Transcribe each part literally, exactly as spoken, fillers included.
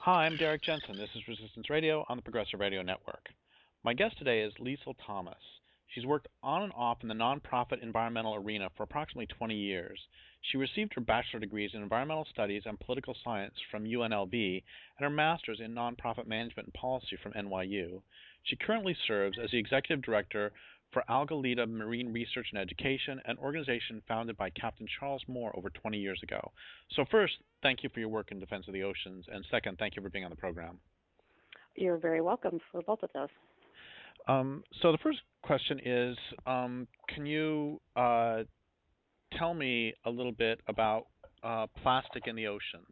Hi, I'm Derek Jensen. This is Resistance Radio on the Progressive Radio Network. My guest today is Liesl Thomas. She's worked on and off in the nonprofit environmental arena for approximately twenty years. She received her bachelor degrees in environmental studies and political science from U N L V and her master's in nonprofit management and policy from N Y U. She currently serves as the executive director for Algalita Marine Research and Education, an organization founded by Captain Charles Moore over twenty years ago. So first, thank you for your work in defense of the oceans, and second, thank you for being on the program. You're very welcome for both of those. Um, so the first question is, um, can you uh, tell me a little bit about uh, plastic in the oceans?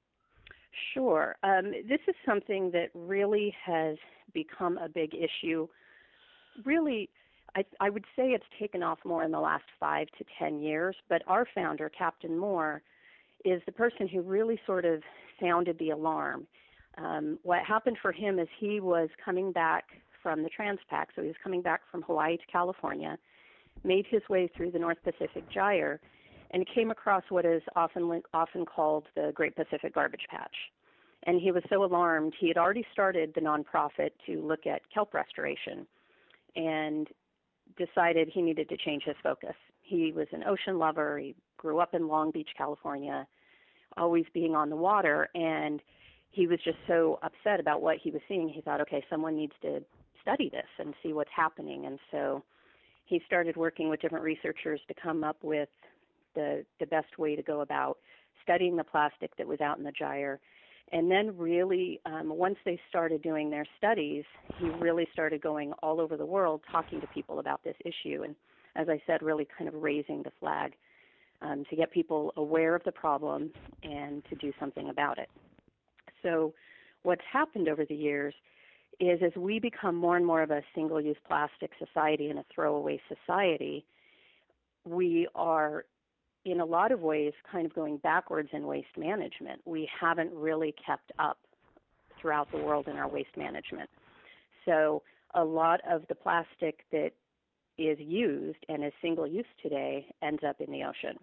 Sure. Um, this is something that really has become a big issue. Really, I, I would say it's taken off more in the last five to ten years, but our founder, Captain Moore, is the person who really sort of sounded the alarm. Um, what happened for him is he was coming back from the Transpac, so he was coming back from Hawaii to California, made his way through the North Pacific Gyre, and came across what is often often called the Great Pacific Garbage Patch. And he was so alarmed, he had already started the nonprofit to look at kelp restoration and decided he needed to change his focus. He was an ocean lover. He grew up in Long Beach, California, always being on the water, and he was just so upset about what he was seeing. He thought, okay, someone needs to study this and see what's happening. And so he started working with different researchers to come up with the, the best way to go about studying the plastic that was out in the gyre. And then really, um, once they started doing their studies, he really started going all over the world talking to people about this issue. And as I said, really kind of raising the flag um, to get people aware of the problem and to do something about it. So what's happened over the years is as we become more and more of a single-use plastic society and a throwaway society, we are in a lot of ways kind of going backwards in waste management. We haven't really kept up throughout the world in our waste management. So a lot of the plastic that is used and is single-use today ends up in the ocean.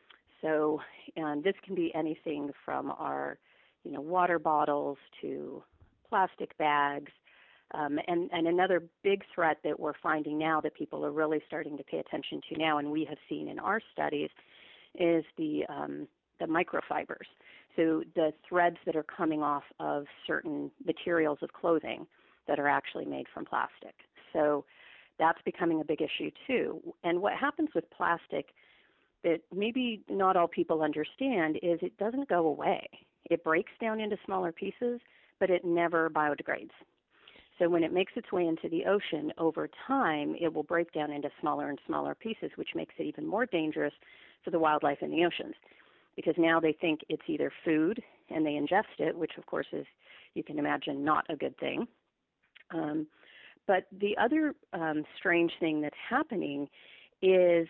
So um, this can be anything from our you know, water bottles to plastic bags. Um, and, and another big threat that we're finding now that people are really starting to pay attention to now, and we have seen in our studies, is the um, the microfibers. So the threads that are coming off of certain materials of clothing that are actually made from plastic. So that's becoming a big issue too. And what happens with plastic that maybe not all people understand is it doesn't go away. It breaks down into smaller pieces, but it never biodegrades. So when it makes its way into the ocean, over time, it will break down into smaller and smaller pieces, which makes it even more dangerous for the wildlife in the oceans. Because now they think it's either food and they ingest it, which of course is, you can imagine, not a good thing. Um, but the other um, strange thing that's happening is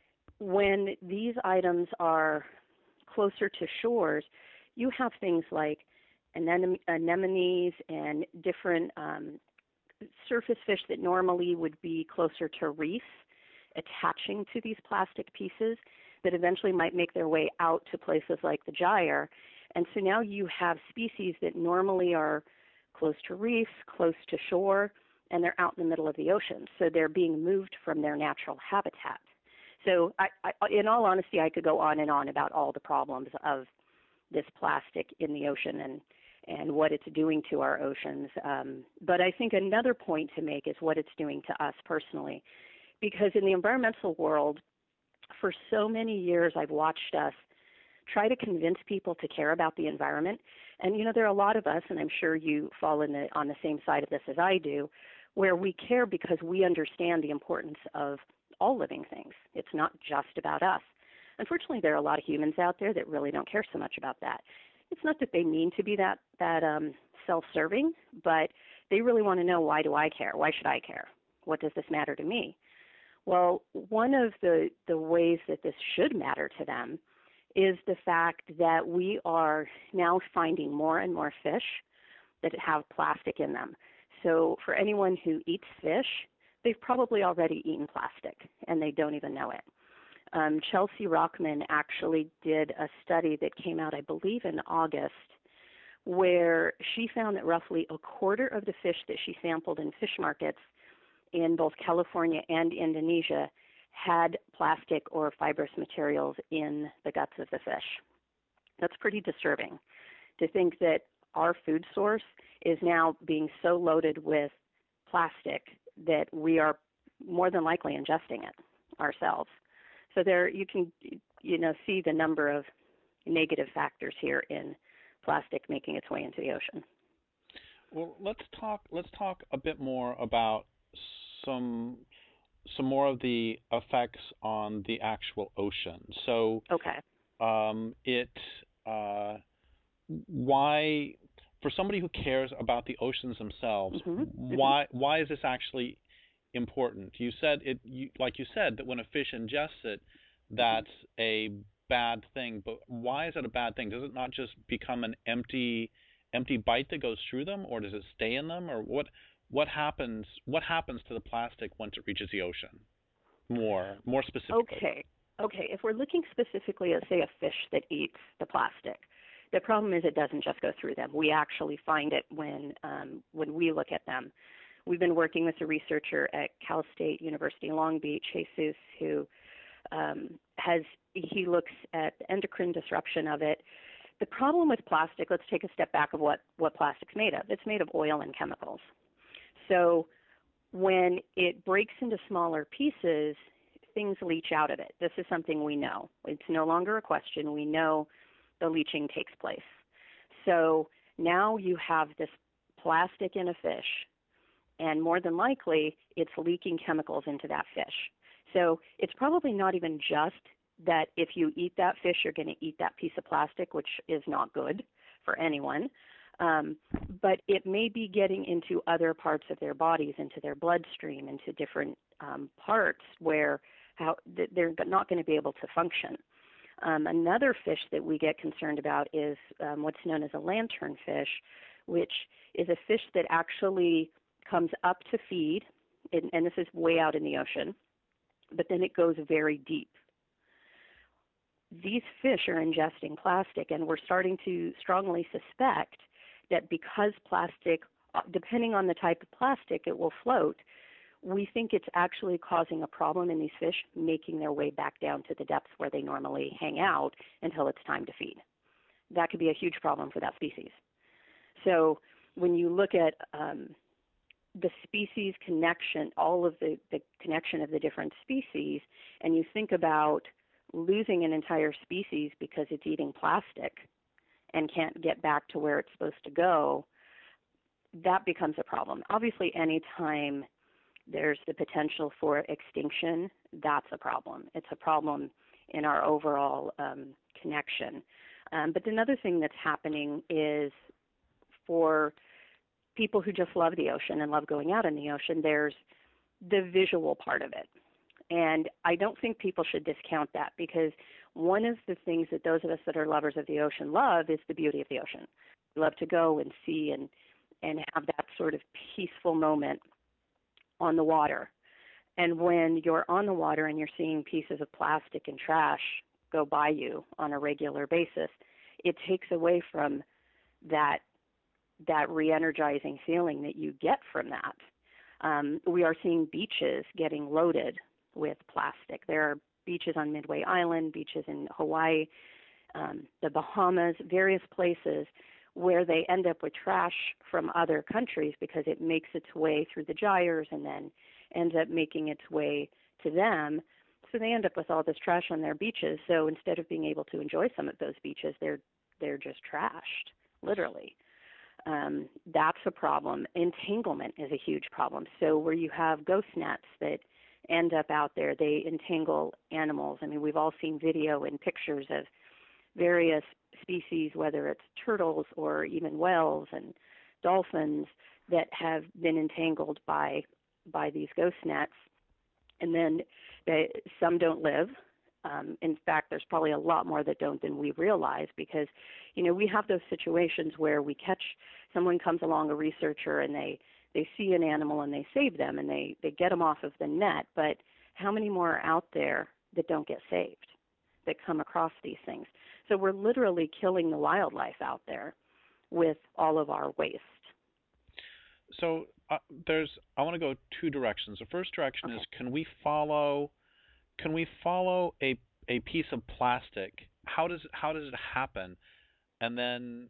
when these items are closer to shores, you have things like anem- anemones and different um, surface fish that normally would be closer to reefs attaching to these plastic pieces that eventually might make their way out to places like the gyre. And so now you have species that normally are close to reefs, close to shore, and they're out in the middle of the ocean. So they're being moved from their natural habitat. So I, I, in all honesty, I could go on and on about all the problems of this plastic in the ocean and, and what it's doing to our oceans. Um, but I think another point to make is what it's doing to us personally. Because in the environmental world, for so many years, I've watched us try to convince people to care about the environment. And, you know, there are a lot of us, and I'm sure you fall in the, on the same side of this as I do, where we care because we understand the importance of all living things. It's not just about us. Unfortunately, there are a lot of humans out there that really don't care so much about that. It's not that they mean to be that, that um, self-serving, but they really want to know, why do I care? Why should I care? What does this matter to me? Well, one of the, the ways that this should matter to them is the fact that we are now finding more and more fish that have plastic in them. So for anyone who eats fish, they've probably already eaten plastic, and they don't even know it. Um, Chelsea Rockman actually did a study that came out, I believe, in August, where she found that roughly a quarter of the fish that she sampled in fish markets in both California and Indonesia had plastic or fibrous materials in the guts of the fish. That's pretty disturbing to think that our food source is now being so loaded with plastic that we are more than likely ingesting it ourselves. So there you can, you know, see the number of negative factors here in plastic making its way into the ocean. Well, let's talk. Let's talk a bit more about some some more of the effects on the actual ocean. So, okay, um, it uh, why for somebody who cares about the oceans themselves, mm-hmm. why mm-hmm. why is this actually important? You said it, you, like you said, that when a fish ingests it, that's mm-hmm. a bad thing. But why is it a bad thing? Does it not just become an empty empty bite that goes through them, or does it stay in them, or what? What happens? What happens to the plastic once it reaches the ocean? More, more specifically. Okay, okay. If we're looking specifically at, say, a fish that eats the plastic, the problem is it doesn't just go through them. We actually find it when um, when we look at them. We've been working with a researcher at Cal State University Long Beach, Jesus, who um, has he looks at the endocrine disruption of it. The problem with plastic, let's take a step back of what, what plastic's made of. It's made of oil and chemicals. So when it breaks into smaller pieces, things leach out of it. This is something we know. It's no longer a question. We know the leaching takes place. So now you have this plastic in a fish, and more than likely, it's leaking chemicals into that fish. So it's probably not even just that if you eat that fish, you're going to eat that piece of plastic, which is not good for anyone. Um, but it may be getting into other parts of their bodies, into their bloodstream, into different um, parts where how they're not going to be able to function. Um, another fish that we get concerned about is um, what's known as a lanternfish, which is a fish that actually comes up to feed, and, and this is way out in the ocean, but then it goes very deep. These fish are ingesting plastic, and we're starting to strongly suspect that because plastic, depending on the type of plastic, it will float. We think it's actually causing a problem in these fish, making their way back down to the depths where they normally hang out until it's time to feed. That could be a huge problem for that species. So when you look at um, the species connection, all of the, the connection of the different species, and you think about losing an entire species because it's eating plastic and can't get back to where it's supposed to go, that becomes a problem. Obviously, anytime there's the potential for extinction, that's a problem. It's a problem in our overall um, connection. Um, but another thing that's happening is for people who just love the ocean and love going out in the ocean, there's the visual part of it. And I don't think people should discount that, because one of the things that those of us that are lovers of the ocean love is the beauty of the ocean. We love to go and see and, and have that sort of peaceful moment on the water. And when you're on the water and you're seeing pieces of plastic and trash go by you on a regular basis, it takes away from that that re-energizing feeling that you get from that. Um, we are seeing beaches getting loaded with plastic. There are beaches on Midway Island, beaches in Hawaii, um, the Bahamas, various places where they end up with trash from other countries because it makes its way through the gyres and then ends up making its way to them. So they end up with all this trash on their beaches. So instead of being able to enjoy some of those beaches, they're they're just trashed, literally. Um, that's a problem. Entanglement is a huge problem. So where you have ghost nets that end up out there, they entangle animals. I mean, we've all seen video and pictures of various species, whether it's turtles or even whales and dolphins, that have been entangled by by these ghost nets. And then they, some don't live. Um, in fact, there's probably a lot more that don't than we realize, because, you know, we have those situations where we catch, someone comes along, a researcher, and they, they see an animal and they save them and they, they get them off of the net. But how many more are out there that don't get saved, that come across these things? So we're literally killing the wildlife out there with all of our waste. So uh, there's I want to go two directions. The first direction Okay. is can we follow can we follow a a piece of plastic? How does how does it happen? And then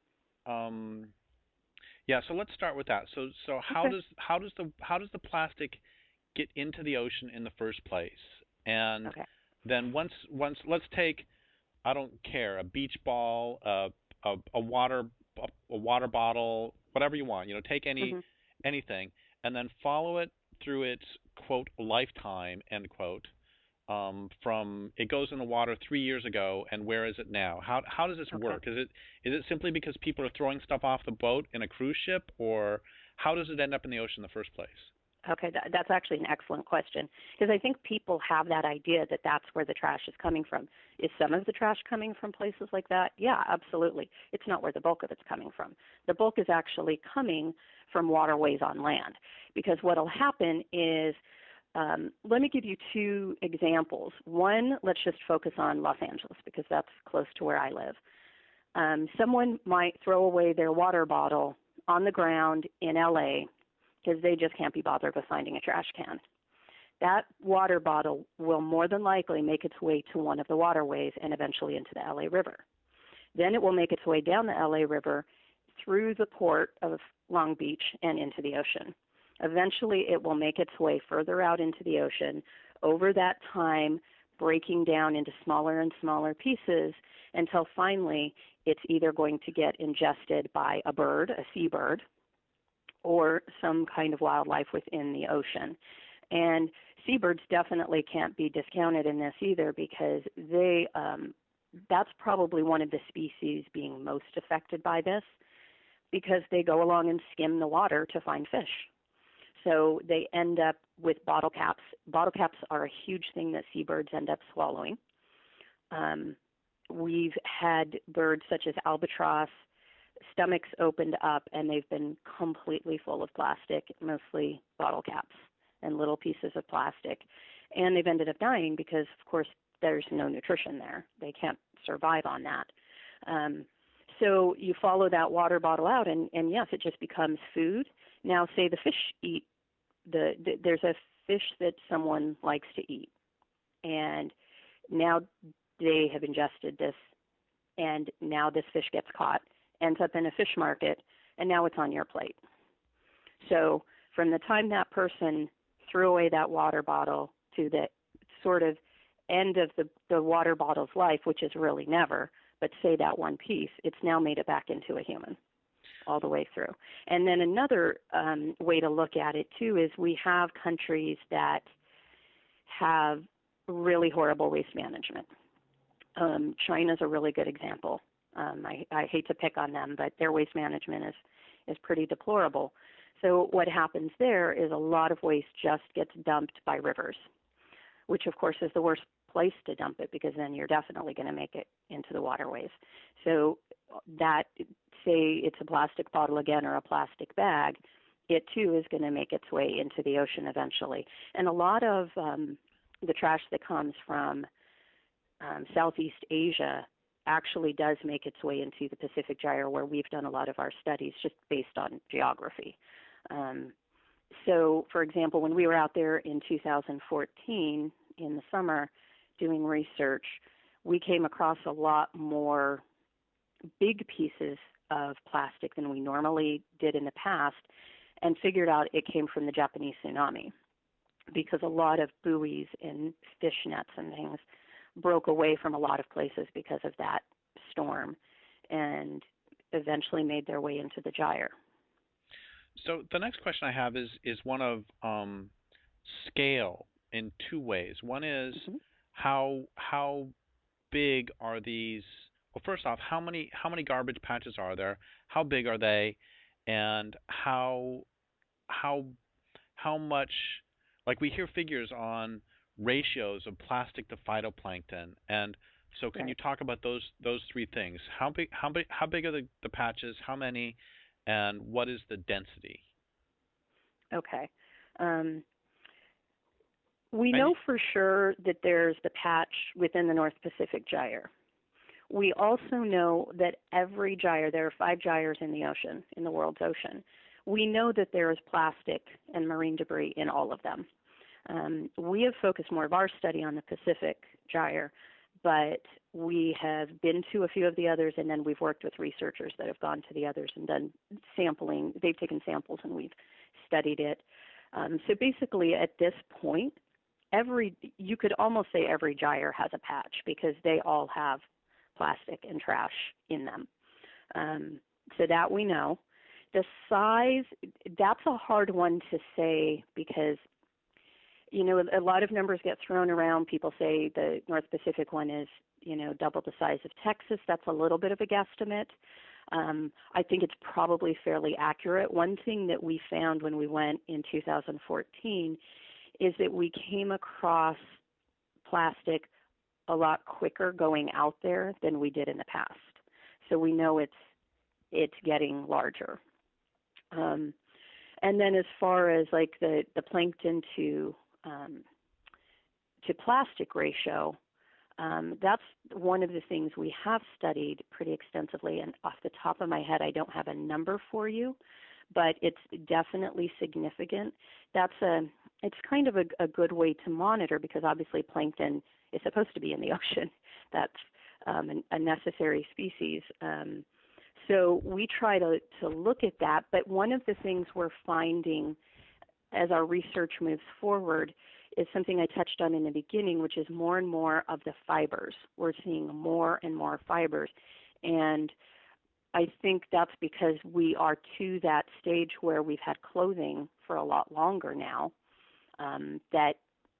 um yeah, so let's start with that. So so how Okay. does how does the how does the plastic get into the ocean in the first place? And Okay. then once once let's take I don't care a beach ball, uh, a a water a, a water bottle, whatever you want. You know, take any Hmm. anything and then follow it through its quote lifetime end quote. Um, from it goes in the water three years ago, and where is it now? How how does this Okay. work? Is it is it simply because people are throwing stuff off the boat in a cruise ship, or how does it end up in the ocean in the first place? Okay, that, that's actually an excellent question because I think people have that idea that that's where the trash is coming from. Is some of the trash coming from places like that? Yeah, absolutely. It's not where the bulk of it's coming from. The bulk is actually coming from waterways on land because what will happen is, um, let me give you two examples. One, let's just focus on Los Angeles because that's close to where I live. Um, someone might throw away their water bottle on the ground in L A because they just can't be bothered with finding a trash can. That water bottle will more than likely make its way to one of the waterways and eventually into the L A River. Then it will make its way down the L A River through the port of Long Beach and into the ocean. Eventually it will make its way further out into the ocean, over that time breaking down into smaller and smaller pieces until finally it's either going to get ingested by a bird, a seabird, or some kind of wildlife within the ocean. And seabirds definitely can't be discounted in this either because they um, that's probably one of the species being most affected by this because they go along and skim the water to find fish. So they end up with bottle caps. Bottle caps are a huge thing that seabirds end up swallowing. Um, we've had birds such as albatross, stomachs opened up and they've been completely full of plastic, mostly bottle caps and little pieces of plastic. And they've ended up dying because, of course, there's no nutrition there. They can't survive on that. Um, so you follow that water bottle out, and, and yes, it just becomes food. Now, say the fish eat, the, the there's a fish that someone likes to eat, and now they have ingested this, and now this fish gets caught, ends up in a fish market, and now it's on your plate. So from the time that person threw away that water bottle to the sort of end of the, the water bottle's life, which is really never, but say that one piece, it's now made it back into a human all the way through. And then another um, way to look at it, too, is we have countries that have really horrible waste management. Um, China's a really good example. Um, I, I hate to pick on them, but their waste management is, is pretty deplorable. So what happens there is a lot of waste just gets dumped by rivers, which of course is the worst place to dump it because then you're definitely going to make it into the waterways. So that, say it's a plastic bottle again or a plastic bag, it too is going to make its way into the ocean eventually. And a lot of um, the trash that comes from um, Southeast Asia actually does make its way into the Pacific Gyre, where we've done a lot of our studies just based on geography. Um, so, for example, when we were out there in two thousand fourteen in the summer doing research, we came across a lot more big pieces of plastic than we normally did in the past and figured out it came from the Japanese tsunami because a lot of buoys and fish nets and things broke away from a lot of places because of that storm and eventually made their way into the gyre. So the next question I have is is one of um, scale in two ways. One is Mm-hmm. how how big are these? Well, first off, how many how many garbage patches are there? How big are they? And how how how much? Like we hear figures on ratios of plastic to phytoplankton, and so can you Right. talk about those those three things? How big how big how big are the, the patches? How many? And what is the density? Okay. Um, we And know for sure that there's the patch within the North Pacific Gyre. We also know that every gyre, there are five gyres in the ocean, in the world's ocean. We know that there is plastic and marine debris in all of them. Um, we have focused more of our study on the Pacific gyre, but we have been to a few of the others, and then we've worked with researchers that have gone to the others and done sampling. They've taken samples and we've studied it. Um, so basically, at this point, every you could almost say every gyre has a patch because they all have plastic and trash in them. Um, so that we know. The size, that's a hard one to say because, you know, a lot of numbers get thrown around. People say the North Pacific one is, you know, double the size of Texas. That's a little bit of a guesstimate. Um, I think it's probably fairly accurate. One thing that we found when we went in two thousand fourteen is that we came across plastic a lot quicker going out there than we did in the past. So we know it's it's getting larger. Um, and then as far as like the, the plankton to um, to plastic ratio, um, that's one of the things we have studied pretty extensively. And off the top of my head, I don't have a number for you, but it's definitely significant. That's a it's kind of a, a good way to monitor because obviously plankton is supposed to be in the ocean. That's um, an, a necessary species. Um, so we try to, to look at that, but one of the things we're finding as our research moves forward is something I touched on in the beginning, which is more and more of the fibers. We're seeing more and more fibers. And I think that's because we are to that stage where we've had clothing for a lot longer now um, that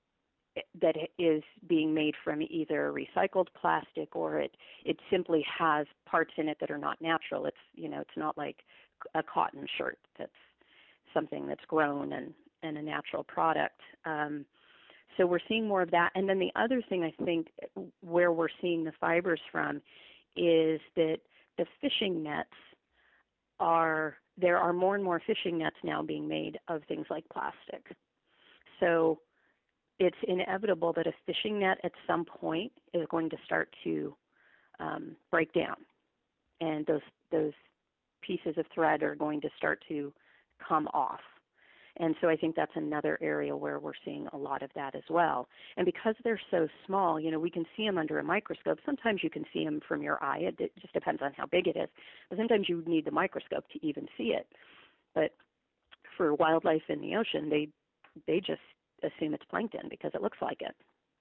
that is being made from either recycled plastic or it it simply has parts in it that are not natural. It's you know it's not like a cotton shirt that's something that's grown and, and a natural product. Um, so we're seeing more of that. And then the other thing I think where we're seeing the fibers from is that the fishing nets are there are more and more fishing nets now being made of things like plastic. So it's inevitable that a fishing net at some point is going to start to um, break down, and those those pieces of thread are going to start to come off. And so I think that's another area where we're seeing a lot of that as well. And because they're so small, you know, we can see them under a microscope. Sometimes you can see them from your eye. It, it just depends on how big it is. But sometimes you need the microscope to even see it. But for wildlife in the ocean, they they just assume it's plankton because it looks like it.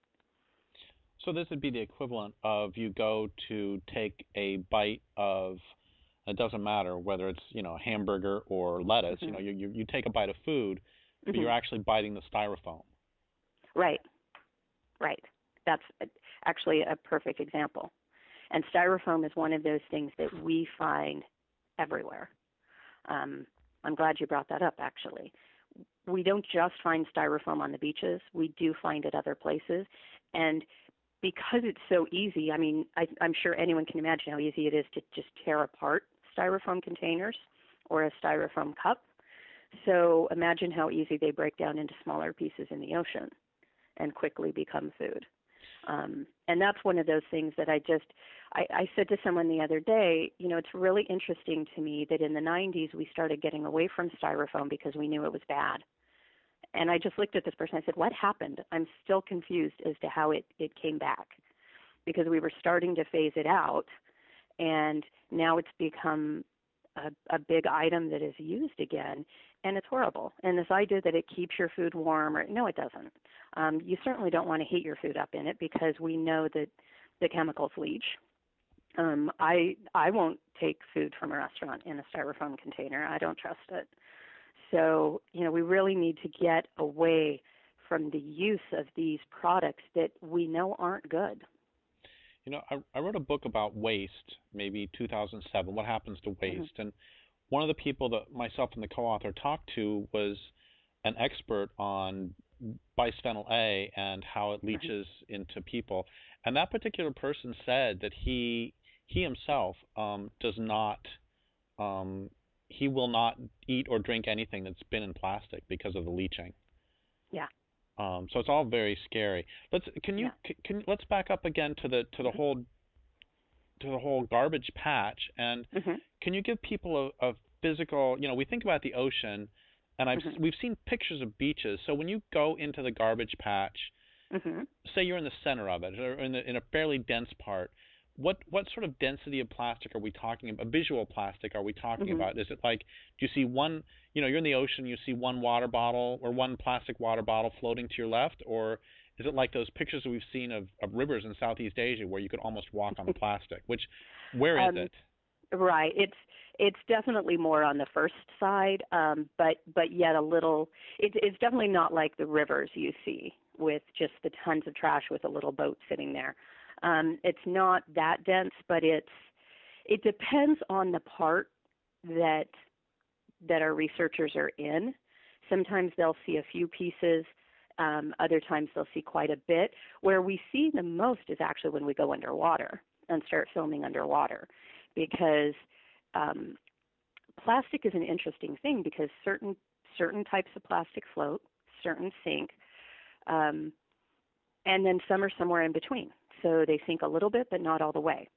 So this would be the equivalent of you go to take a bite of, it doesn't matter whether it's, you know, a hamburger or lettuce, mm-hmm. you know, you, you, you take a bite of food, but mm-hmm. you're actually biting the styrofoam. Right, right. That's actually a perfect example. And styrofoam is one of those things that we find everywhere. Um, I'm glad you brought that up, actually. We don't just find styrofoam on the beaches. We do find it other places. And because it's so easy, I mean, I, I'm sure anyone can imagine how easy it is to just tear apart styrofoam containers or a styrofoam cup. So imagine how easy they break down into smaller pieces in the ocean and quickly become food. Um, and that's one of those things that I just, I, I said to someone the other day, you know, it's really interesting to me that in the nineties we started getting away from styrofoam because we knew it was bad. And I just looked at this person, I said, what happened? I'm still confused as to how it, it came back because we were starting to phase it out and now it's become a, a big item that is used again, and it's horrible. And this idea that it keeps your food warm, or, no, it doesn't. Um, you certainly don't want to heat your food up in it because we know that the chemicals leach. Um, I I won't take food from a restaurant in a styrofoam container. I don't trust it. So, you know, we really need to get away from the use of these products that we know aren't good. You know, I, I wrote a book about waste, maybe two thousand seven, What Happens to Waste. Mm-hmm. And one of the people that myself and the co-author talked to was an expert on bisphenol A and how it leaches mm-hmm. into people. And that particular person said that he he himself um, does not, um, he will not eat or drink anything that's been in plastic because of the leaching. Yeah. Um, so it's all very scary. Let's can you yeah. can, can let's back up again to the to the whole to the whole garbage patch. And Mm-hmm. can you give people a, a physical, you know, we think about the ocean, and I've Mm-hmm. we've seen pictures of beaches. So when you go into the garbage patch, Mm-hmm. say you're in the center of it or in, the, in a fairly dense part, what what sort of density of plastic are we talking about? Visual plastic are we talking Mm-hmm. about? Is it like, do you see one, you know, you're in the ocean, you see one water bottle or one plastic water bottle floating to your left, or is it like those pictures that we've seen of, of rivers in Southeast Asia where you could almost walk on the plastic? Which, where is Um, it? right. It's it's definitely more on the first side, um, but but yet a little. It, it's definitely not like the rivers you see with just the tons of trash with a little boat sitting there. Um, it's not that dense, but it's it depends on the part that that our researchers are in. Sometimes they'll see a few pieces. Um, other times they'll see quite a bit. Where we see the most is actually when we go underwater and start filming underwater, because um, plastic is an interesting thing because certain certain types of plastic float, certain sink, um, and then some are somewhere in between. So they sink a little bit, but not all the way.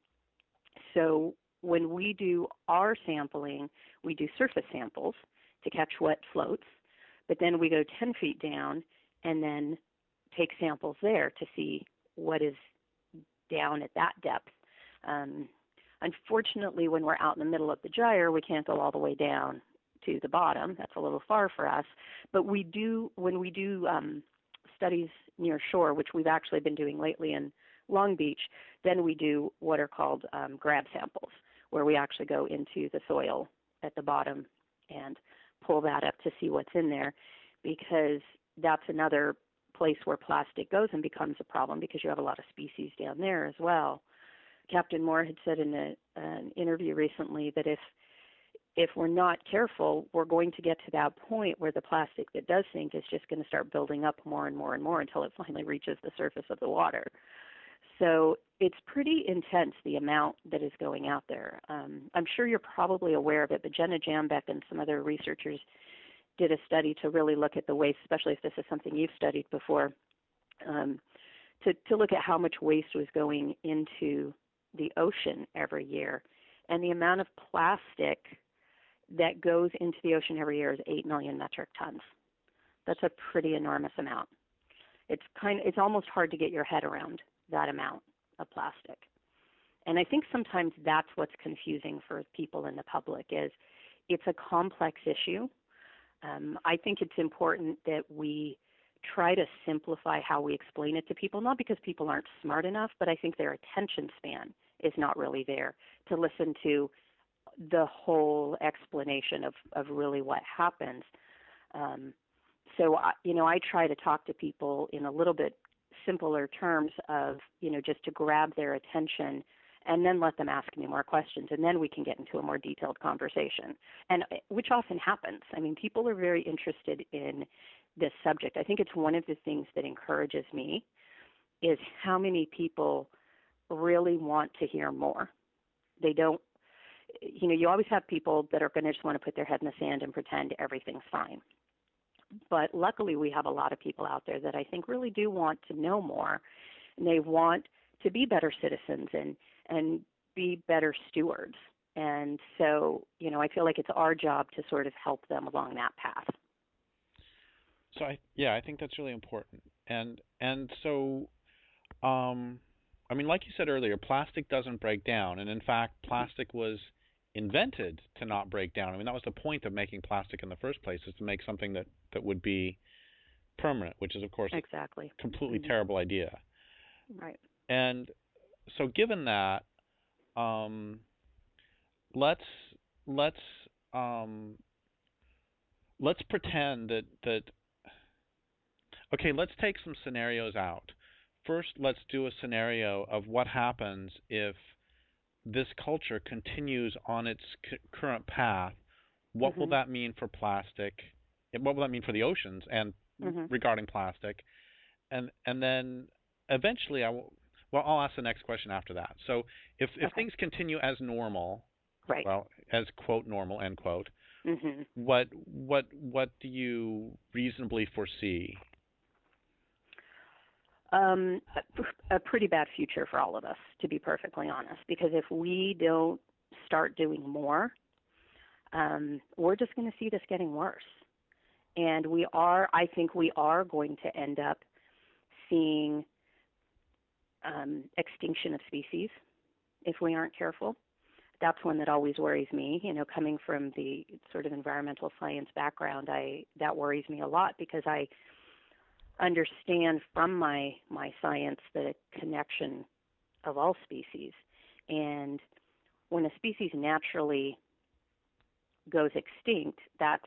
So when we do our sampling, we do surface samples to catch what floats, but then we go ten feet down and then take samples there to see what is down at that depth. Um, unfortunately, when we're out in the middle of the gyre, we can't go all the way down to the bottom. That's a little far for us. But we do, when we do um, studies near shore, which we've actually been doing lately in Long Beach, then we do what are called um, grab samples, where we actually go into the soil at the bottom and pull that up to see what's in there, because that's another place where plastic goes and becomes a problem, because you have a lot of species down there as well. Captain Moore had said in a, an interview recently that if if we're not careful, we're going to get to that point where the plastic that does sink is just going to start building up more and more and more until it finally reaches the surface of the water. So it's pretty intense, the amount that is going out there. Um, I'm sure you're probably aware of it, but Jenna Jambeck and some other researchers did a study to really look at the waste, especially if this is something you've studied before, um, to, to look at how much waste was going into the ocean every year. And the amount of plastic that goes into the ocean every year is eight million metric tons. That's a pretty enormous amount. It's kind of, it's almost hard to get your head around that amount of plastic. And I think sometimes that's what's confusing for people in the public, is it's a complex issue. Um, I think it's important that we try to simplify how we explain it to people, not because people aren't smart enough, but I think their attention span is not really there to listen to the whole explanation of, of really what happens. Um, so, I, you know, I try to talk to people in a little bit simpler terms of, you know, just to grab their attention and then let them ask me more questions, and then we can get into a more detailed conversation, and which often happens. I mean, people are very interested in this subject. I think it's one of the things that encourages me is how many people really want to hear more. They don't, you know, you always have people that are going to just want to put their head in the sand and pretend everything's fine. But luckily we have a lot of people out there that I think really do want to know more, and they want to be better citizens and, and be better stewards. And so, you know, I feel like it's our job to sort of help them along that path. So I, yeah, I think that's really important. And and so, um, I mean, like you said earlier, plastic doesn't break down, and in fact, plastic was invented to not break down. I mean, that was the point of making plastic in the first place, is to make something that, that would be permanent, which is, of course, exactly a completely mm-hmm. terrible idea. Right. And so, given that, um, let's let's um, let's pretend that that okay, let's take some scenarios out. First, let's do a scenario of what happens if this culture continues on its c- current path. What mm-hmm. will that mean for plastic? What will that mean for the oceans and mm-hmm. regarding plastic? And and then eventually, I will. Well, I'll ask the next question after that. So, if if okay. things continue as normal, right. well, as quote normal end quote, mm-hmm. what what what do you reasonably foresee? Um, a, a pretty bad future for all of us, to be perfectly honest, because if we don't start doing more, um, we're just going to see this getting worse. And we are, I think we are going to end up seeing um, extinction of species if we aren't careful. That's one that always worries me. You know, coming from the sort of environmental science background, I that worries me a lot because I understand from my my science the connection of all species. And when a species naturally goes extinct, that's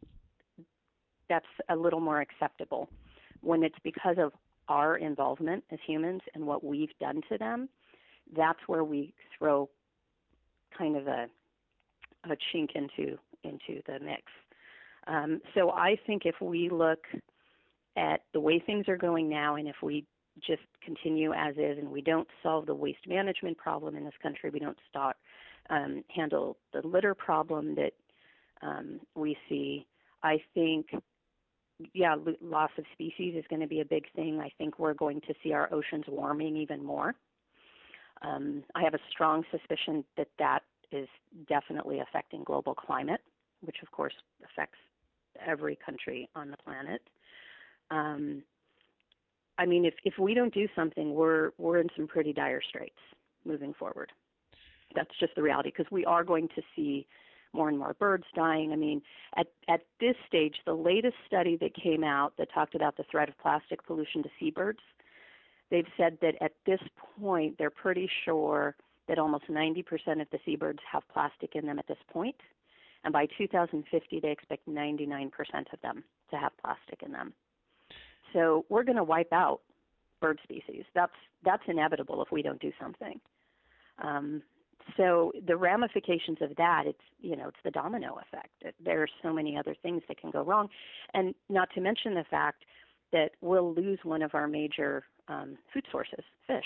that's a little more acceptable. When it's because of our involvement as humans and what we've done to them, that's where we throw kind of a, a chink into into the mix. Um, so I think if we look at the way things are going now, and if we just continue as is, and we don't solve the waste management problem in this country, we don't start um, handle the litter problem that um, we see, I think, yeah, lo- loss of species is going to be a big thing. I think we're going to see our oceans warming even more. Um, I have a strong suspicion that that is definitely affecting global climate, which of course affects every country on the planet. Um, I mean, if, if we don't do something, we're we're in some pretty dire straits moving forward. That's just the reality, because we are going to see more and more birds dying. I mean, at, at this stage, the latest study that came out that talked about the threat of plastic pollution to seabirds, they've said that at this point, they're pretty sure that almost ninety percent of the seabirds have plastic in them at this point. And by two thousand fifty, they expect ninety-nine percent of them to have plastic in them. So we're going to wipe out bird species. That's that's inevitable if we don't do something. Um, so the ramifications of that, it's you know, it's the domino effect. There are so many other things that can go wrong, and not to mention the fact that we'll lose one of our major um, food sources, fish.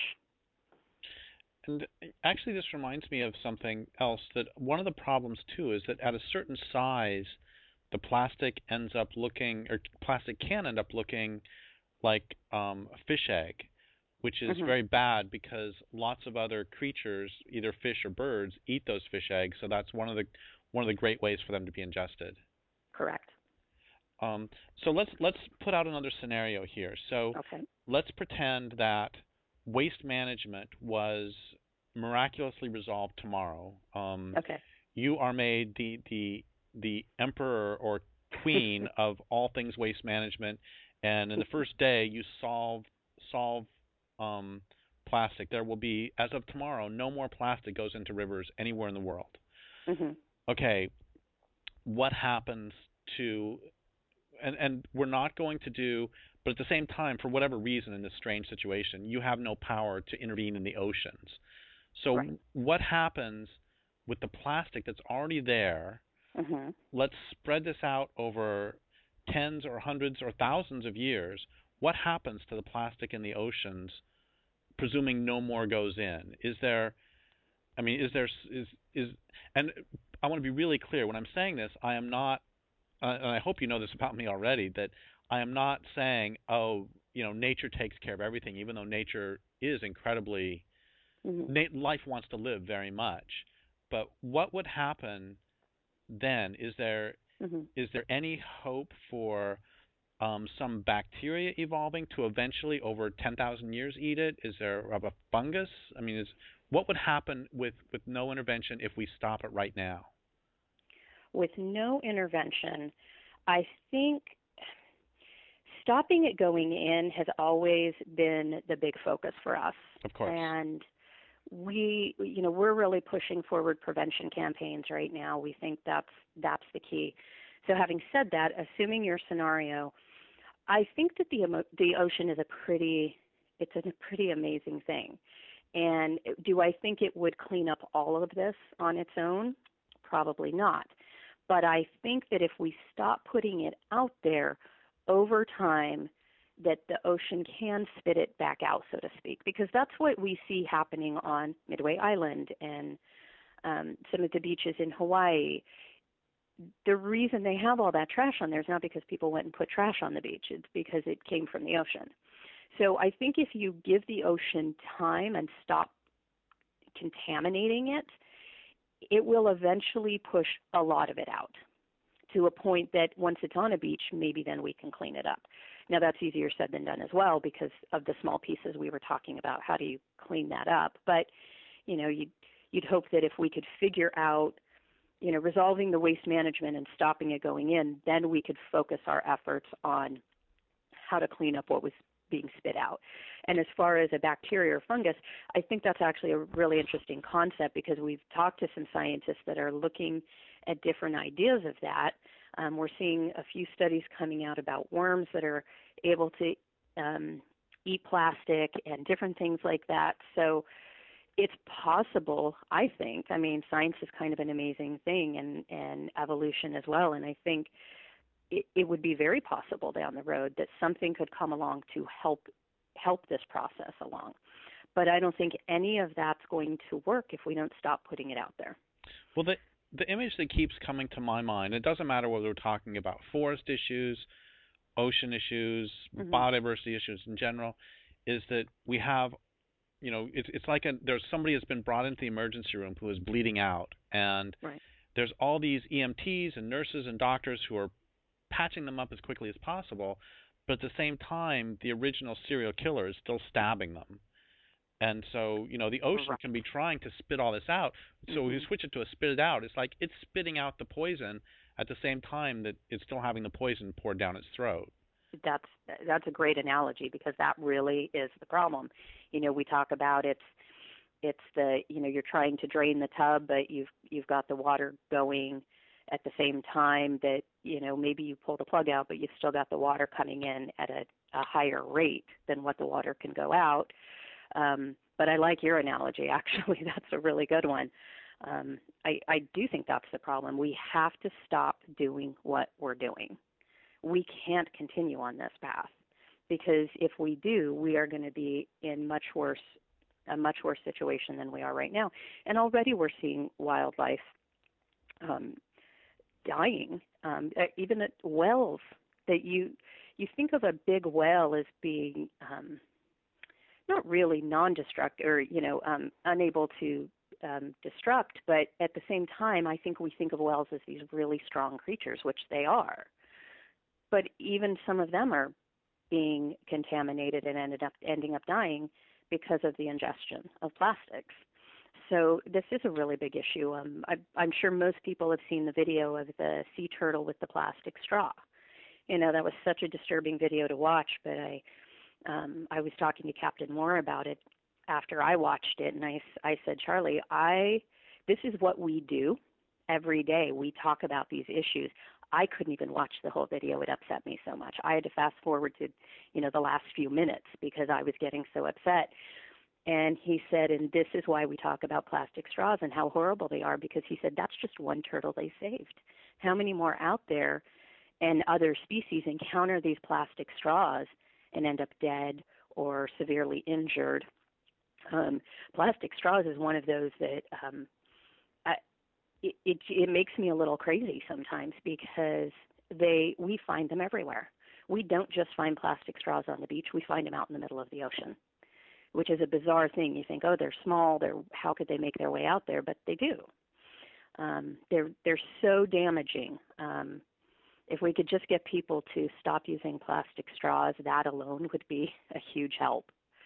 And actually, this reminds me of something else, that one of the problems, too, is that at a certain size, the plastic ends up looking, or plastic can end up looking like um, a fish egg, which is Mm-hmm. very bad because lots of other creatures, either fish or birds, eat those fish eggs. So that's one of the one of the great ways for them to be ingested. Correct. Um, so let's let's put out another scenario here. So Okay. let's pretend that waste management was miraculously resolved tomorrow. Um, Okay. you are made the the the emperor or queen of all things waste management, and in the first day you solve solve um, plastic. There will be, as of tomorrow, no more plastic goes into rivers anywhere in the world. Mm-hmm. Okay, what happens to and and we're not going to do, but at the same time, for whatever reason, in this strange situation, you have no power to intervene in the oceans. So Right. what happens with the plastic that's already there? Mm-hmm. Let's spread this out over tens or hundreds or thousands of years. What happens to the plastic in the oceans, presuming no more goes in? Is there, I mean, is there, is, is, and I want to be really clear. When I'm saying this, I am not, uh, and I hope you know this about me already, that I am not saying, oh, you know, nature takes care of everything, even though nature is incredibly, Mm-hmm. na- life wants to live very much. But what would happen then? Is there Mm-hmm. is there any hope for um, some bacteria evolving to eventually, over ten thousand years, eat it? Is there a fungus? I mean, is what would happen with, with no intervention if we stop it right now? With no intervention, I think stopping it going in has always been the big focus for us. Of course. And we, you know, we're really pushing forward prevention campaigns right now. We think that's that's the key. So having said that, assuming your scenario, I think that the emo- the ocean is a pretty it's a pretty amazing thing. And do I think it would clean up all of this on its own? Probably not. But I think that if we stop putting it out there over time, that the ocean can spit it back out, so to speak, because that's what we see happening on Midway Island and um, some of the beaches in Hawaii. The reason they have all that trash on there is not because people went and put trash on the beach. It's because it came from the ocean. So I think if you give the ocean time and stop contaminating it, it will eventually push a lot of it out to a point that once it's on a beach, maybe then we can clean it up. Now that's easier said than done as well because of the small pieces we were talking about. How do you clean that up? But, you know, you'd, you'd hope that if we could figure out, you know, resolving the waste management and stopping it going in, then we could focus our efforts on how to clean up what was being spit out. And as far as a bacteria or fungus, I think that's actually a really interesting concept because we've talked to some scientists that are looking at different ideas of that. Um, we're seeing a few studies coming out about worms that are able to um, eat plastic and different things like that. So it's possible, I think. I mean, science is kind of an amazing thing, and, and evolution as well. And I think it, it would be very possible down the road that something could come along to help help this process along. But I don't think any of that's going to work if we don't stop putting it out there. Well, the the image that keeps coming to my mind, it doesn't matter whether we're talking about forest issues, ocean issues, mm-hmm. biodiversity issues in general, is that we have, you know, it's it's like a, there's somebody has been brought into the emergency room who is bleeding out, and right. there's all these E M Ts and nurses and doctors who are patching them up as quickly as possible, but at the same time, the original serial killer is still stabbing them. And so, you know, the ocean right. can be trying to spit all this out. So mm-hmm. we switch it to a spit it out. It's like it's spitting out the poison at the same time that it's still having the poison poured down its throat. That's that's a great analogy because that really is the problem. You know, we talk about it's it's the, you know, you're trying to drain the tub, but you've you've got the water going at the same time that, you know, maybe you pull the plug out, but you've still got the water coming in at a, a higher rate than what the water can go out. Um, but I like your analogy, actually. That's a really good one. Um, I, I do think that's the problem. We have to stop doing what we're doing. We can't continue on this path because if we do, we are going to be in much worse, a much worse situation than we are right now. And already we're seeing wildlife um, dying, um, even at wells. That you you think of a big whale as being um, not really non-destructive or, you know, um, unable to um, destruct, but at the same time, I think we think of whales as these really strong creatures, which they are. But even some of them are being contaminated and ended up ending up dying because of the ingestion of plastics. So this is a really big issue. Um, I, I'm sure most people have seen the video of the sea turtle with the plastic straw. You know, that was such a disturbing video to watch, but I Um, I was talking to Captain Moore about it after I watched it, and I, I said, Charlie, I this is what we do every day. We talk about these issues. I couldn't even watch the whole video. It upset me so much. I had to fast forward to, you know, the last few minutes because I was getting so upset. And he said, and this is why we talk about plastic straws and how horrible they are, because he said that's just one turtle they saved. How many more out there and other species encounter these plastic straws and end up dead or severely injured? Um, plastic straws is one of those that um, I, it, it, it makes me a little crazy sometimes because they we find them everywhere. We don't just find plastic straws on the beach; we find them out in the middle of the ocean, which is a bizarre thing. You think, oh, they're small. They're how could they make their way out there? But they do. Um, they're they're so damaging. Um, If we could just get people to stop using plastic straws, that alone would be a huge help.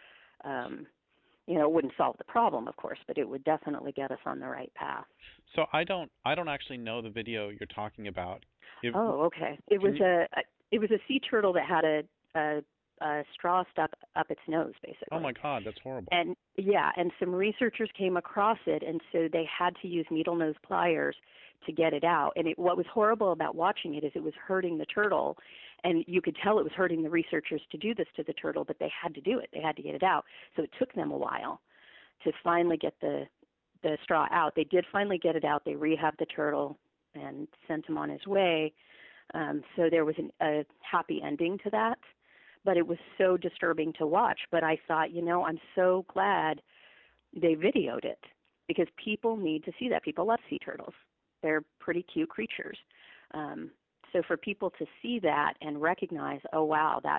Um, you know, it wouldn't solve the problem, of course, but it would definitely get us on the right path. So I don't, I don't actually know the video you're talking about. It, oh, okay. It was you... a, a, it was a sea turtle that had a, a, a straw stuck up its nose, basically. Oh my God, that's horrible. And yeah, and some researchers came across it, and so they had to use needle nose pliers to get it out. And it, what was horrible about watching it is it was hurting the turtle, and you could tell it was hurting the researchers to do this to the turtle, but they had to do it. They had to get it out. So it took them a while to finally get the the straw out. They did finally get it out. They rehabbed the turtle and sent him on his way. Um, so there was an, a happy ending to that, but it was so disturbing to watch. But I thought, you know, I'm so glad they videoed it because people need to see that. People love sea turtles. They're pretty cute creatures. Um, so for people to see that and recognize, oh, wow, that's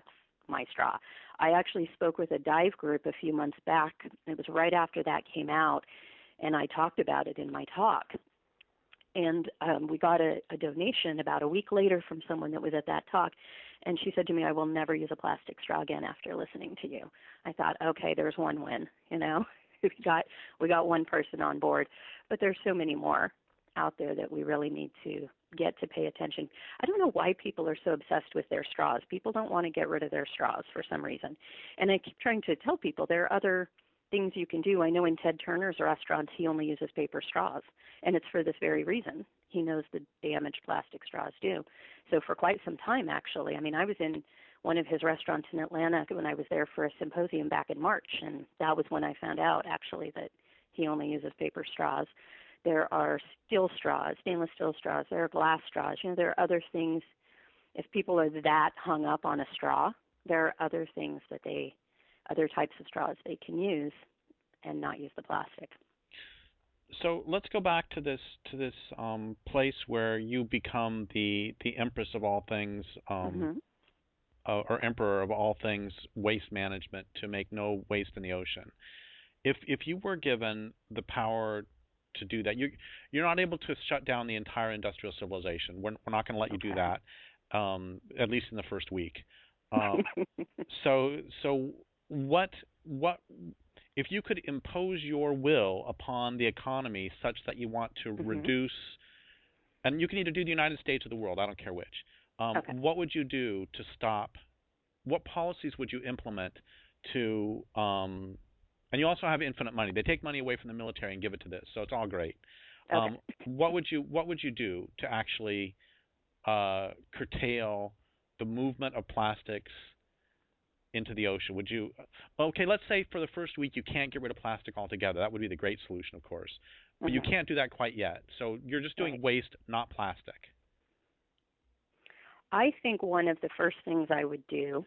my straw. I actually spoke with a dive group a few months back. It was right after that came out, and I talked about it in my talk. And um, we got a, a donation about a week later from someone that was at that talk, and she said to me, "I will never use a plastic straw again after listening to you." I thought, okay, there's one win, you know. we got we got one person on board, but there's so many more out there that we really need to get to pay attention. I don't know why people are so obsessed with their straws. People don't want to get rid of their straws for some reason. And I keep trying to tell people there are other things you can do. I know in Ted Turner's restaurants, he only uses paper straws, and it's for this very reason. He knows the damage plastic straws do. So for quite some time, actually, I mean, I was in one of his restaurants in Atlanta when I was there for a symposium back in March, and that was when I found out, actually, that he only uses paper straws. There are steel straws, stainless steel straws. There are glass straws. You know, there are other things. If people are that hung up on a straw, there are other things that they other types of straws they can use and not use the plastic. So let's go back to this to this um, place where you become the the empress of all things, um, mm-hmm. uh, or emperor of all things waste management, to make no waste in the ocean. If if you were given the power to do that, you you're not able to shut down the entire industrial civilization. We're we're not going to let you Okay. do that, um, at least in the first week. Um, so so. What what if you could impose your will upon the economy such that you want to mm-hmm. reduce, and you can either do the United States or the world, I don't care which. Um, okay. What would you do to stop? What policies would you implement to? Um, and you also have infinite money. They take money away from the military and give it to this, so it's all great. Okay. Um, what would you What would you do to actually uh, curtail the movement of plastics into the ocean? Would you? Okay, let's say for the first week you can't get rid of plastic altogether. That would be the great solution, of course. But mm-hmm. you can't do that quite yet. So you're just doing right. waste, not plastic. I think one of the first things I would do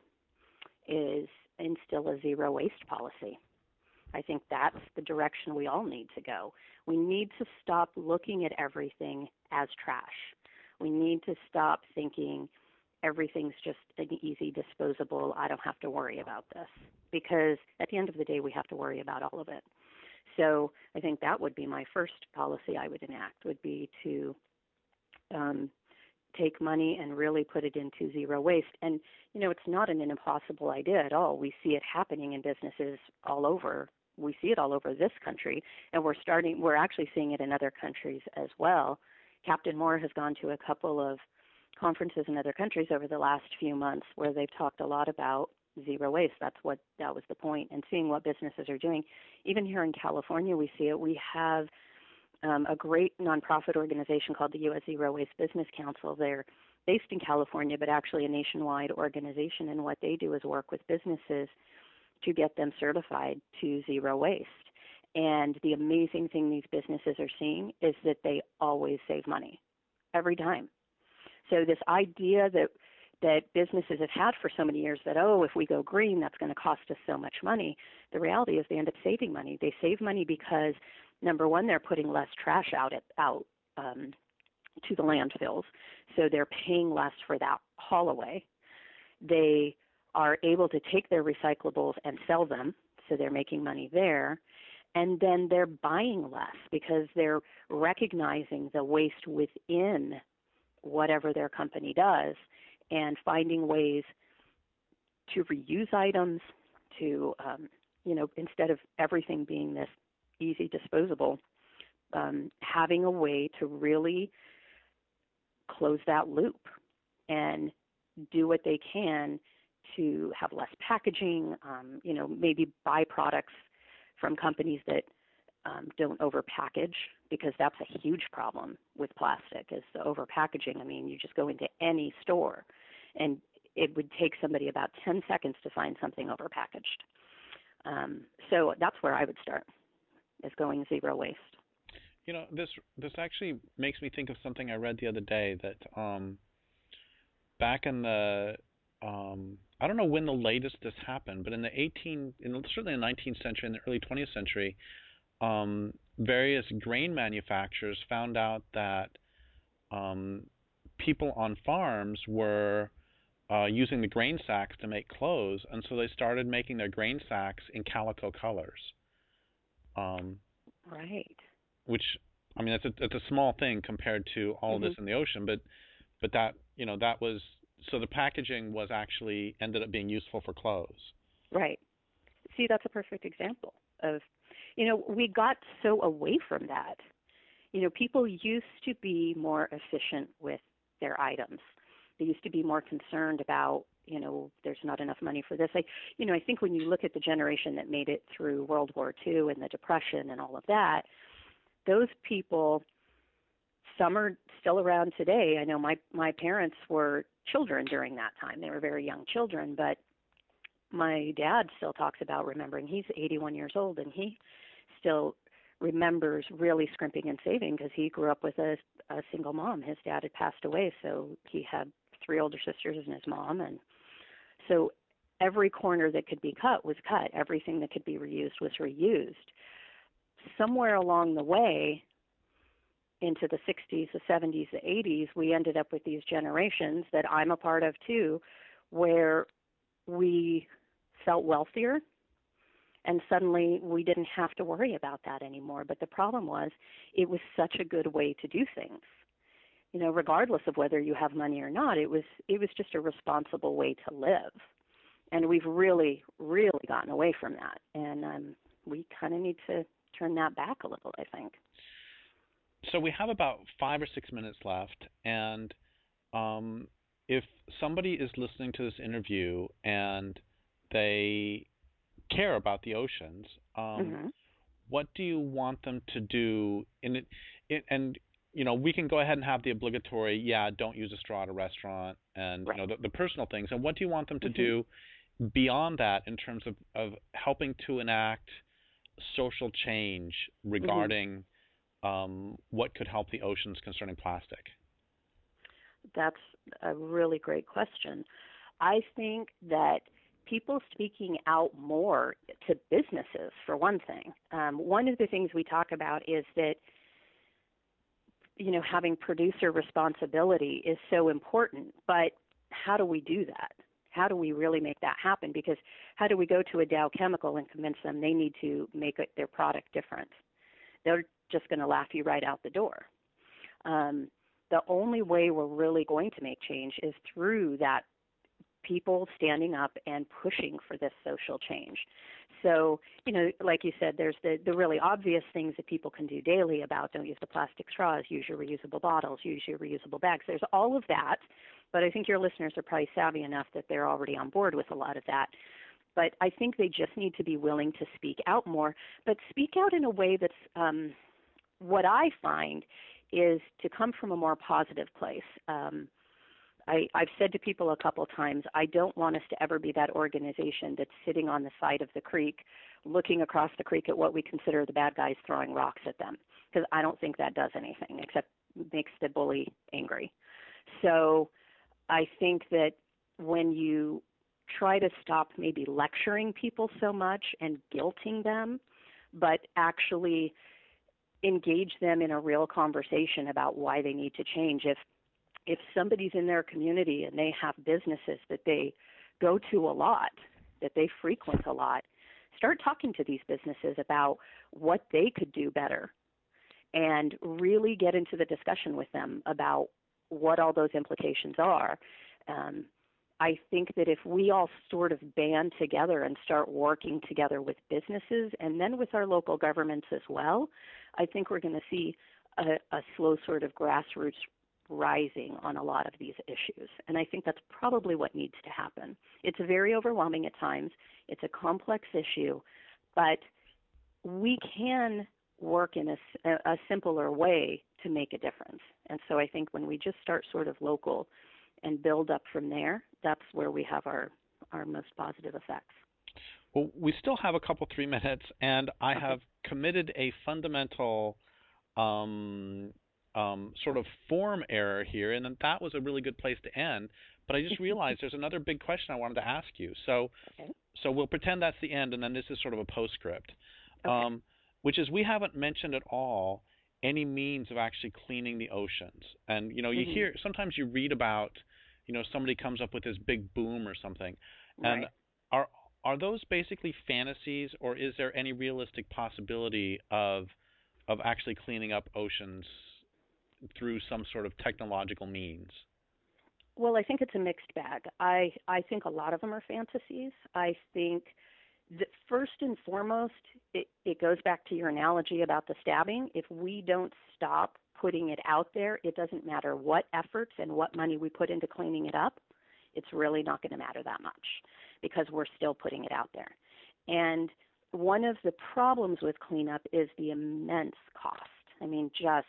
is instill a zero waste policy. I think that's the direction we all need to go. We need to stop looking at everything as trash. We need to stop thinking everything's just an easy disposable, I don't have to worry about this. Because at the end of the day, we have to worry about all of it. So I think that would be my first policy I would enact, would be to um, take money and really put it into zero waste. And, you know, it's not an impossible idea at all. We see it happening in businesses all over. We see it all over this country, and we're starting, we're actually seeing it in other countries as well. Captain Moore has gone to a couple of conferences in other countries over the last few months where they've talked a lot about zero waste. That's what, that was the point, and seeing what businesses are doing. Even here in California, we see it. We have um, a great nonprofit organization called the U S Zero Waste Business Council. They're based in California, but actually a nationwide organization, and what they do is work with businesses to get them certified to zero waste. And the amazing thing these businesses are seeing is that they always save money, every time. So this idea that that businesses have had for so many years that, oh, if we go green, that's going to cost us so much money. The reality is they end up saving money. They save money because, number one, they're putting less trash out at, out um, to the landfills, so they're paying less for that haul away. They are able to take their recyclables and sell them, so they're making money there. And then they're buying less because they're recognizing the waste within whatever their company does and finding ways to reuse items, to, um, you know, instead of everything being this easy disposable, um, having a way to really close that loop and do what they can to have less packaging, um, you know, maybe buy products from companies that um, don't overpackage, because that's a huge problem with plastic, is the overpackaging. I mean, you just go into any store and it would take somebody about ten seconds to find something overpackaged. Um, so that's where I would start, is going zero waste. You know, this this actually makes me think of something I read the other day, that um, back in the um, I don't know when the latest this happened, but in the eighteen, in, certainly in the nineteenth century, in the early twentieth century, um, various grain manufacturers found out that um, people on farms were uh, using the grain sacks to make clothes, and so they started making their grain sacks in calico colors. Um, Right. which, I mean, it's a it's a small thing compared to all of Hmm. this in the ocean, but but that you know that was so the packaging was actually ended up being useful for clothes. Right. See, that's a perfect example of, you know, we got so away from that. You know, people used to be more efficient with their items. They used to be more concerned about, you know, there's not enough money for this. I, you know, I think when you look at the generation that made it through World War Two and the Depression and all of that, those people, some are still around today. I know my my parents were children during that time. They were very young children, but my dad still talks about remembering. He's eighty-one years old, and he still remembers really scrimping and saving because he grew up with a, a single mom. His dad had passed away, so he had three older sisters and his mom, and so every corner that could be cut was cut. Everything that could be reused was reused. Somewhere along the way, into the sixties, the seventies, the eighties, we ended up with these generations that I'm a part of too, where we felt wealthier, and suddenly we didn't have to worry about that anymore. But the problem was it was such a good way to do things. You know, regardless of whether you have money or not, it was it was just a responsible way to live. And we've really, really gotten away from that. And um, we kind of need to turn that back a little, I think. So we have about five or six minutes left, and um, if somebody is listening to this interview and they care about the oceans, um, Hmm. what do you want them to do in it, it? And you know, we can go ahead and have the obligatory, yeah, don't use a straw at a restaurant, and you Right. know, the, the personal things. And what do you want them to Hmm. do beyond that in terms of, of helping to enact social change Hmm. regarding um, what could help the oceans concerning plastic? That's a really great question. I think that people speaking out more to businesses, for one thing. Um, one of the things we talk about is that, you know, having producer responsibility is so important, but how do we do that? How do we really make that happen? Because how do we go to a Dow Chemical and convince them they need to make it, their product different? They're just going to laugh you right out the door. Um, the only way we're really going to make change is through that people standing up and pushing for this social change. So, you know, like you said, there's the, the really obvious things that people can do daily about don't use the plastic straws, use your reusable bottles, use your reusable bags. There's all of that, but I think your listeners are probably savvy enough that they're already on board with a lot of that. But I think they just need to be willing to speak out more, but speak out in a way that's um, what I find is to come from a more positive place. Um, I, I've said to people a couple times, I don't want us to ever be that organization that's sitting on the side of the creek, looking across the creek at what we consider the bad guys throwing rocks at them, because I don't think that does anything except makes the bully angry. So I think that when you try to stop maybe lecturing people so much and guilting them, but actually engage them in a real conversation about why they need to change. If if somebody's in their community and they have businesses that they go to a lot, that they frequent a lot, start talking to these businesses about what they could do better and really get into the discussion with them about what all those implications are. Um, I think that if we all sort of band together and start working together with businesses and then with our local governments as well, I think we're going to see a, a slow sort of grassroots rising on a lot of these issues. And I think that's probably what needs to happen. It's very overwhelming at times. It's a complex issue, but we can work in a, a simpler way to make a difference. And so I think when we just start sort of local and build up from there, that's where we have our, our most positive effects. Well, we still have a couple, three minutes, and I Okay. have committed a fundamental um, um, sort of form error here, and that was a really good place to end. But I just realized there's another big question I wanted to ask you. So, Okay. so we'll pretend that's the end, and then this is sort of a postscript, Okay. um, which is we haven't mentioned at all any means of actually cleaning the oceans. And you know, you Mhm. hear sometimes you read about, you know, somebody comes up with this big boom or something. And Right. are are those basically fantasies, or is there any realistic possibility of of actually cleaning up oceans through some sort of technological means? Well, I think it's a mixed bag. I I think a lot of them are fantasies. I think that first and foremost, it, it goes back to your analogy about the stabbing. If we don't stop putting it out there, it doesn't matter what efforts and what money we put into cleaning it up, it's really not going to matter that much because we're still putting it out there. And one of the problems with cleanup is the immense cost. I mean, just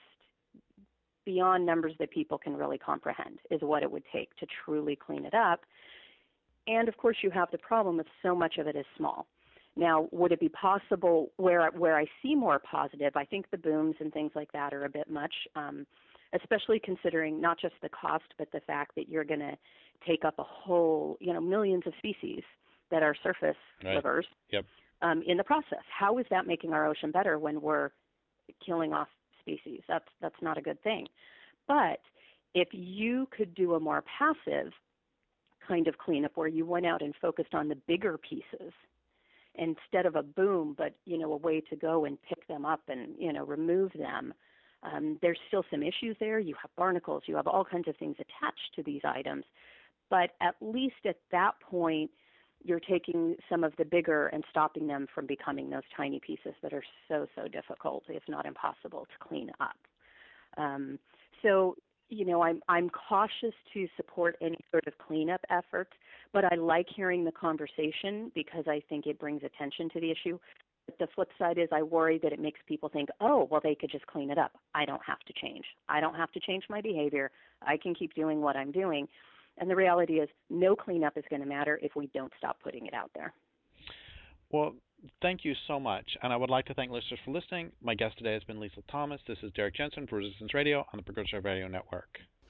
beyond numbers that people can really comprehend is what it would take to truly clean it up. And of course, you have the problem of so much of it is small. Now, would it be possible where where I see more positive? I think the booms and things like that are a bit much, um, especially considering not just the cost, but the fact that you're going to take up a whole, you know, millions of species that are surface Right. livers Yep. um, in the process. How is that making our ocean better when we're killing off species? That's that's not a good thing. But if you could do a more passive kind of cleanup where you went out and focused on the bigger pieces instead of a boom, but you know a way to go and pick them up and you know remove them. Um, there's still some issues there. You have barnacles, you have all kinds of things attached to these items, but at least at that point, you're taking some of the bigger and stopping them from becoming those tiny pieces that are so so difficult, if not impossible, to clean up. Um, so you know, I'm I'm cautious to support any sort of cleanup efforts, but I like hearing the conversation because I think it brings attention to the issue. But the flip side is I worry that it makes people think, oh, well, they could just clean it up. I don't have to change. I don't have to change my behavior. I can keep doing what I'm doing. And the reality is no cleanup is going to matter if we don't stop putting it out there. Well, thank you so much. And I would like to thank listeners for listening. My guest today has been Liesl Thomas. This is Derek Jensen for Resistance Radio on the Progressive Radio Network.